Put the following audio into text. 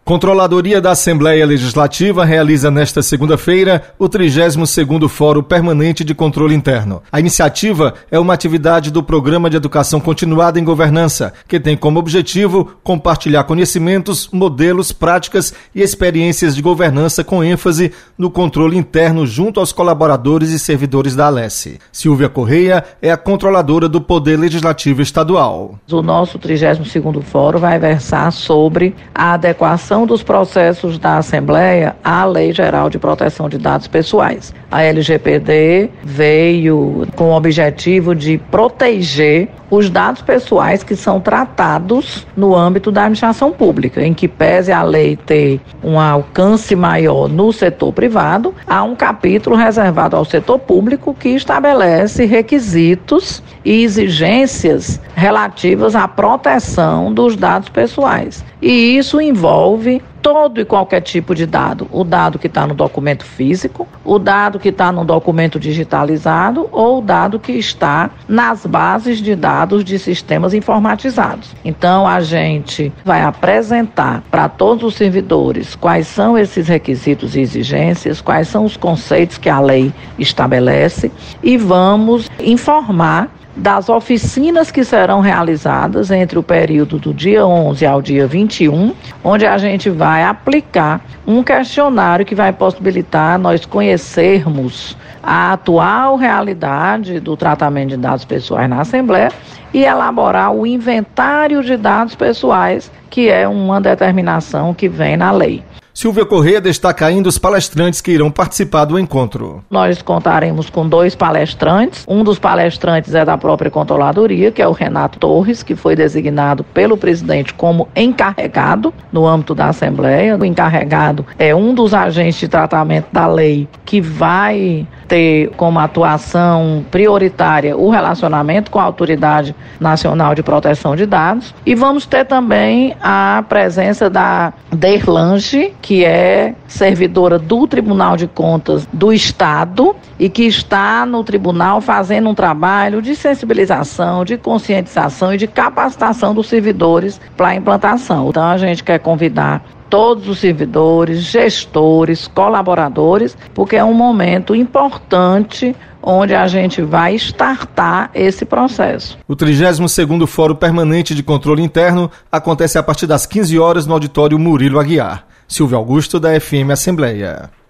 Controladoria da Assembleia Legislativa realiza nesta segunda-feira o 32º Fórum Permanente de Controle Interno. A iniciativa é uma atividade do Programa de Educação Continuada em Governança, que tem como objetivo compartilhar conhecimentos, modelos, práticas e experiências de governança com ênfase no controle interno junto aos colaboradores e servidores da Alesse. Silvia Correia é a controladora do Poder Legislativo Estadual. O nosso 32º Fórum vai versar sobre a adequação dos processos da Assembleia à Lei Geral de Proteção de Dados Pessoais. A LGPD veio com o objetivo de proteger os dados pessoais que são tratados no âmbito da administração pública, em que pese a lei ter um alcance maior no setor privado, há um capítulo reservado ao setor público que estabelece requisitos e exigências relativas à proteção dos dados pessoais. E isso envolve todo e qualquer tipo de dado, o dado que está no documento físico, o dado que está no documento digitalizado ou o dado que está nas bases de dados de sistemas informatizados. Então, a gente vai apresentar para todos os servidores quais são esses requisitos e exigências, quais são os conceitos que a lei estabelece e vamos informar das oficinas que serão realizadas entre o período do dia 11 ao dia 21, onde a gente vai aplicar um questionário que vai possibilitar nós conhecermos a atual realidade do tratamento de dados pessoais na Assembleia e elaborar o inventário de dados pessoais, que é uma determinação que vem na lei. Silvia Correia destaca ainda os palestrantes que irão participar do encontro. Nós contaremos com 2 palestrantes. Um dos palestrantes é da própria Controladoria, que é o Renato Torres, que foi designado pelo presidente como encarregado no âmbito da Assembleia. O encarregado é um dos agentes de tratamento da lei que vai ter como atuação prioritária o relacionamento com a Autoridade Nacional de Proteção de Dados. E vamos ter também a presença da Derlange, que é servidora do Tribunal de Contas do Estado e que está no tribunal fazendo um trabalho de sensibilização, de conscientização e de capacitação dos servidores para a implantação. Então, a gente quer convidar todos os servidores, gestores, colaboradores, porque é um momento importante onde a gente vai startar esse processo. O 32º Fórum Permanente de Controle Interno acontece a partir das 15 horas no auditório Murilo Aguiar. Silvio Augusto, da FM Assembleia.